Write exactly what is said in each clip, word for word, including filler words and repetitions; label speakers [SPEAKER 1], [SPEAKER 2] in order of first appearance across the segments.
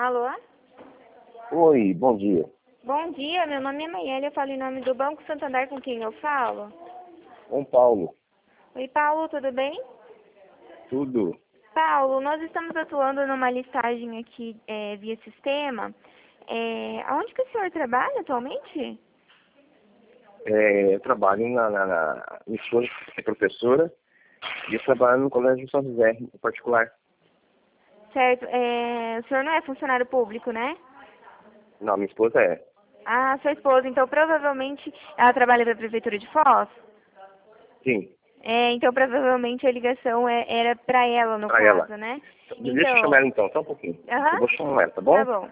[SPEAKER 1] Alô?
[SPEAKER 2] Oi, bom dia.
[SPEAKER 1] Bom dia, meu nome é Maiele, eu falo em nome do Banco Santander, com quem eu falo.
[SPEAKER 2] São Paulo.
[SPEAKER 1] Oi, Paulo, tudo bem?
[SPEAKER 2] Tudo.
[SPEAKER 1] Paulo, nós estamos atuando numa listagem aqui é, via sistema. É, aonde que o senhor trabalha atualmente?
[SPEAKER 2] É, eu trabalho na, na, na minha esposa é professora e eu trabalho no Colégio São José, em particular.
[SPEAKER 1] Certo, é, o senhor não é funcionário público, né?
[SPEAKER 2] Não, minha esposa é.
[SPEAKER 1] Ah, sua esposa, então provavelmente ela trabalha para a Prefeitura de Foz?
[SPEAKER 2] Sim,
[SPEAKER 1] É, então provavelmente a ligação é- era para ela, no
[SPEAKER 2] pra
[SPEAKER 1] caso,
[SPEAKER 2] ela.
[SPEAKER 1] né?
[SPEAKER 2] Deixa eu chamar
[SPEAKER 1] Então,
[SPEAKER 2] ela então, só um pouquinho. Eu
[SPEAKER 1] aham,
[SPEAKER 2] vou chamar ela, tá
[SPEAKER 1] tá
[SPEAKER 2] bom?
[SPEAKER 1] bom.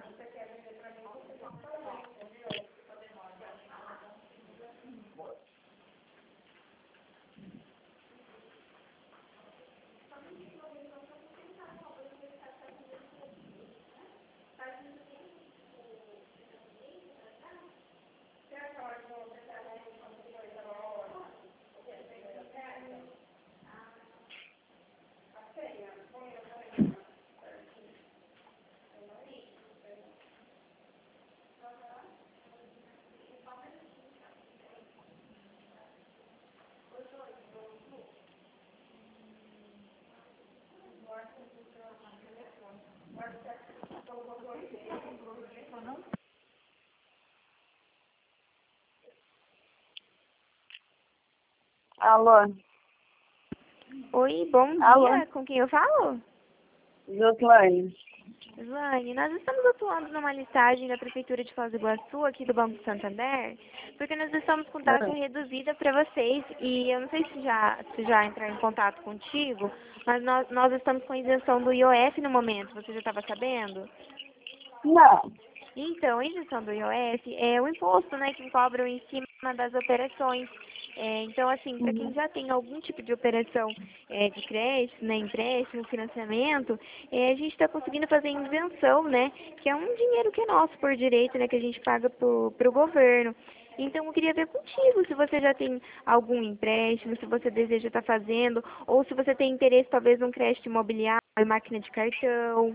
[SPEAKER 3] Alô,
[SPEAKER 1] Oi, bom
[SPEAKER 3] alô,
[SPEAKER 1] dia, com quem eu falo?
[SPEAKER 3] Joslane.
[SPEAKER 1] Slane, nós estamos atuando numa listagem da Prefeitura de Foz do Iguaçu, aqui do Banco Santander, porque nós estamos com taxa
[SPEAKER 3] Ah,
[SPEAKER 1] reduzida para vocês, e eu não sei se já, se já entrar em contato contigo, mas nós, nós estamos com isenção do I O F no momento, você já estava sabendo?
[SPEAKER 3] Não,
[SPEAKER 1] Então, a isenção do I O F é o imposto, né, que cobram em cima das operações. É, então, assim, para quem
[SPEAKER 3] uhum.
[SPEAKER 1] já tem algum tipo de operação é, de crédito, né, empréstimo, financiamento, é, a gente está conseguindo fazer isenção, né, que é um dinheiro que é nosso por direito, né, que a gente paga para o governo. Então, eu queria ver contigo se você já tem algum empréstimo, se você deseja estar fazendo, ou se você tem interesse, talvez, num crédito imobiliário, máquina de cartão.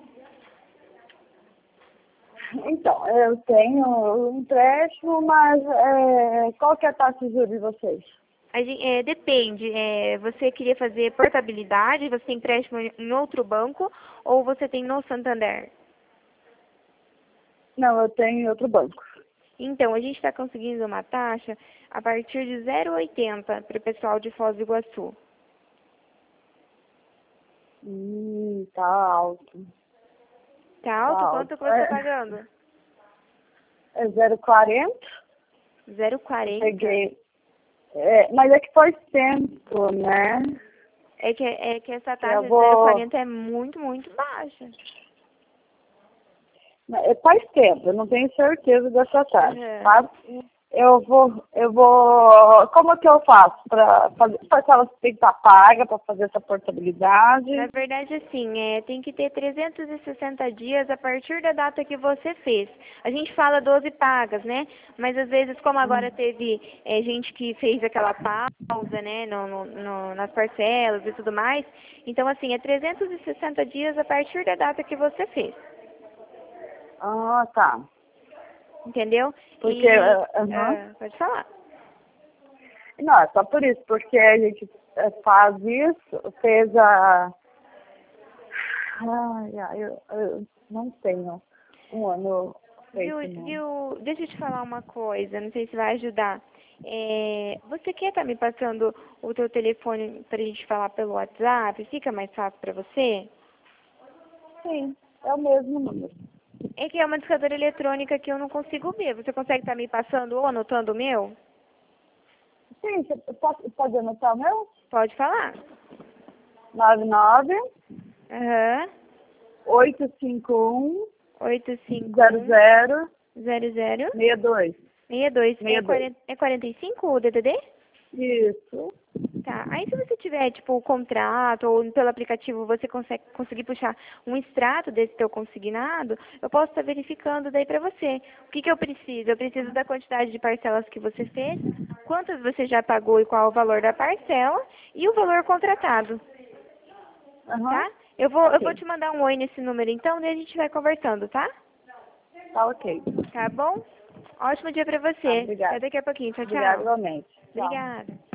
[SPEAKER 3] Então, eu tenho um empréstimo, mas é, qual que é a taxa de juros de vocês?
[SPEAKER 1] A gen- é, depende. É, você queria fazer portabilidade, você tem empréstimo em outro banco ou você tem no Santander?
[SPEAKER 3] Não, eu tenho em outro banco.
[SPEAKER 1] Então, a gente está conseguindo uma taxa a partir de zero vírgula oitenta para o pessoal de Foz do Iguaçu.
[SPEAKER 3] Hum, tá alto,
[SPEAKER 1] Tá
[SPEAKER 3] tá
[SPEAKER 1] alto? Quanto que
[SPEAKER 3] alto.
[SPEAKER 1] você está
[SPEAKER 3] É,
[SPEAKER 1] pagando?
[SPEAKER 3] é zero vírgula quarenta,
[SPEAKER 1] zero vírgula
[SPEAKER 3] eu
[SPEAKER 1] quarenta?
[SPEAKER 3] peguei. É, mas é que faz tempo, né?
[SPEAKER 1] É que, é que essa
[SPEAKER 3] Que
[SPEAKER 1] taxa
[SPEAKER 3] eu
[SPEAKER 1] de zero vírgula
[SPEAKER 3] vou.
[SPEAKER 1] quarenta é muito, muito baixa.
[SPEAKER 3] É, faz tempo, eu não tenho certeza dessa taxa,
[SPEAKER 1] Aham.
[SPEAKER 3] tá? Eu vou, eu vou, como que eu faço para fazer, porque ela tem que estar paga para fazer essa portabilidade?
[SPEAKER 1] Na verdade, assim, é, tem que ter trezentos e sessenta dias a partir da data que você fez. A gente fala doze pagas, né? Mas às vezes, como agora teve é, gente que fez aquela pausa, né, no, no- no- nas parcelas e tudo mais, então, assim, é trezentos e sessenta dias a partir da data que você fez,
[SPEAKER 3] Ah, tá.
[SPEAKER 1] entendeu?
[SPEAKER 3] Porque,
[SPEAKER 1] E,
[SPEAKER 3] eh, aham.
[SPEAKER 1] ah, pode falar.
[SPEAKER 3] Não, é só por isso, porque a gente eh, faz isso, fez a... Ai, ai, eu, eu não tenho um ano
[SPEAKER 1] Viu,
[SPEAKER 3] feito, não.
[SPEAKER 1] viu, deixa eu te falar uma coisa, não sei se vai ajudar. É, você quer estar me passando o teu telefone para a gente falar pelo WhatsApp? Fica mais fácil para você?
[SPEAKER 3] Sim, é o mesmo número.
[SPEAKER 1] É que é uma discadora eletrônica que eu não consigo ver. Você consegue estar me passando ou anotando o meu?
[SPEAKER 3] Sim, você pode, pode anotar o meu?
[SPEAKER 1] Pode falar.
[SPEAKER 3] nove nove
[SPEAKER 1] Aham.
[SPEAKER 3] oito cinco um
[SPEAKER 1] oito cinco
[SPEAKER 3] zero
[SPEAKER 1] um
[SPEAKER 3] zero
[SPEAKER 1] zero zero
[SPEAKER 3] seis dois.
[SPEAKER 1] seis dois. É,
[SPEAKER 3] seis dois.
[SPEAKER 1] quarenta, é quarenta e cinco o D D D?
[SPEAKER 3] Isso.
[SPEAKER 1] Tá. Aí se você tiver, tipo, o contrato ou pelo aplicativo você consegue conseguir puxar um extrato desse teu consignado, eu posso estar verificando daí pra você. O que que eu preciso? Eu preciso da quantidade de parcelas que você fez, quantas você já pagou e qual o valor da parcela e o valor contratado,
[SPEAKER 3] Aham.
[SPEAKER 1] tá? Eu vou, eu
[SPEAKER 3] Ok.
[SPEAKER 1] vou te mandar um oi nesse número então, daí a gente vai conversando, tá?
[SPEAKER 3] Tá ok.
[SPEAKER 1] Tá bom? Ótimo dia pra
[SPEAKER 3] Tá,
[SPEAKER 1] você.
[SPEAKER 3] obrigada.
[SPEAKER 1] Até daqui a pouquinho. Tchau,
[SPEAKER 3] Obrigada
[SPEAKER 1] tchau.
[SPEAKER 3] igualmente. Tchau.
[SPEAKER 1] Obrigada.